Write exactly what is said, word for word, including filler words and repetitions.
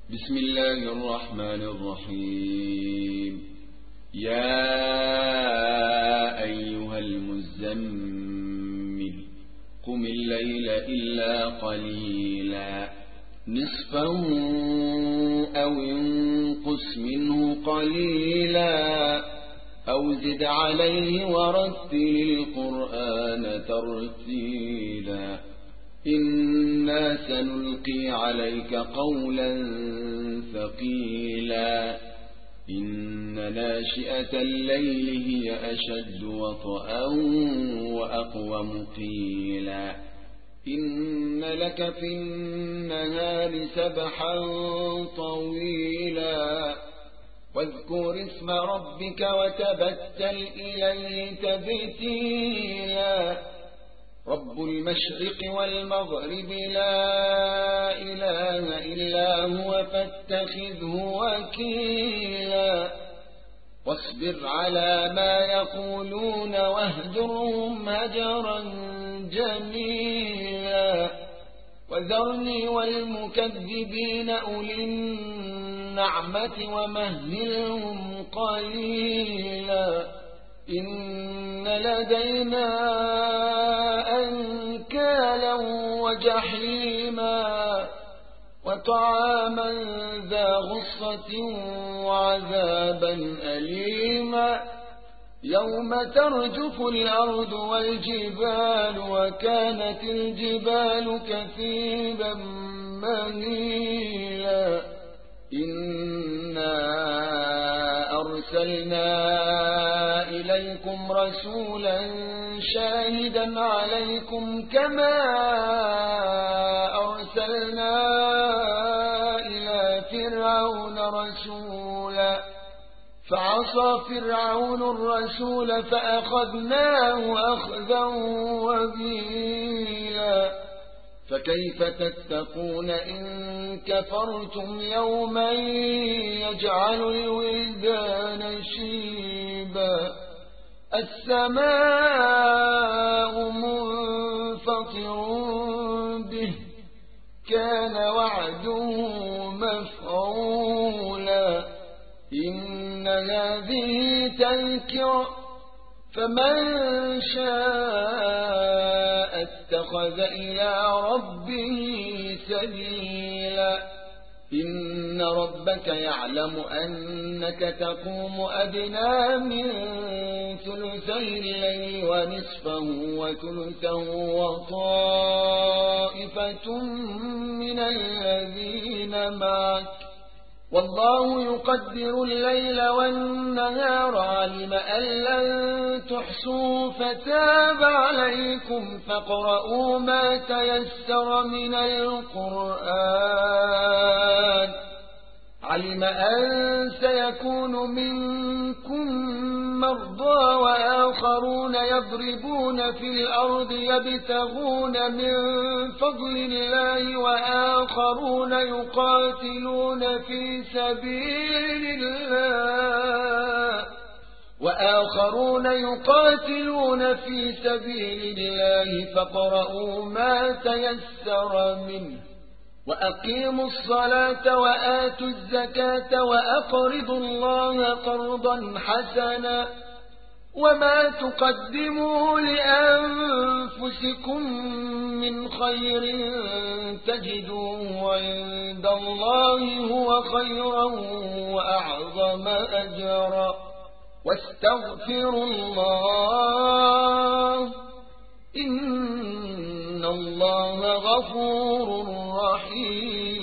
بسم الله الرحمن الرحيم. يا أيها المزمل قم الليل إلا قليلا نصفه أو انقص منه قليلا أو زد عليه ورتل القرآن ترتيلا إنا سنلقي عليك قولا ثقيلا إن ناشئة الليل هي أشد وطئا وأقوم قيلا إن لك في النهار سبحا طويلا واذكر اسم ربك وتبتل إليه تبتيلا رب المشرق والمغرب لا إله إلا هو فاتخذه وكيلا واصبر على ما يقولون واهجرهم هجرا جميلا وذرني والمكذبين أولي النعمة ومهلهم قليلا إن لدينا أنكالا وجحيما وطعاما ذا غصة وعذابا أليما يوم ترجف الأرض والجبال وكانت الجبال كثيبا مهيلا إنا أرسلنا إليكم رسولا شاهدا عليكم كما أرسلنا إلى فرعون رسولا فعصى فرعون الرسول فأخذناه أخذا وبيلا فكيف تتقون إن كفرتم يوما يجعل الولدان شيبا السماء منفطر به كان وعده مفعولا إن هذه تذكرة فمن شاء اتخذ إلى ربه سبيلا إن ربك يعلم أنك تقوم أدنى من ثلثي الليل ونصفه وثلثه وطائفة من الذين معك والله يقدر الليل والنهار علم أن لن تحصوا فتاب عليكم فاقرؤوا ما تيسر من القرآن علم أن سيكون منكم مرضى وآخرون يضربون في الأرض يبتغون من فضل الله وآخرون يقاتلون في سبيل الله وآخرون يقاتلون في سبيل الله فاقرؤوا ما تيسر منه وأقيموا الصلاة وآتوا الزكاة وأقرضوا الله قرضا حسنا وما تقدموا لأنفسكم من خير تجدوه عند الله هو خيرا وأعظم أجرا واستغفروا الله إن الله غفور رحيم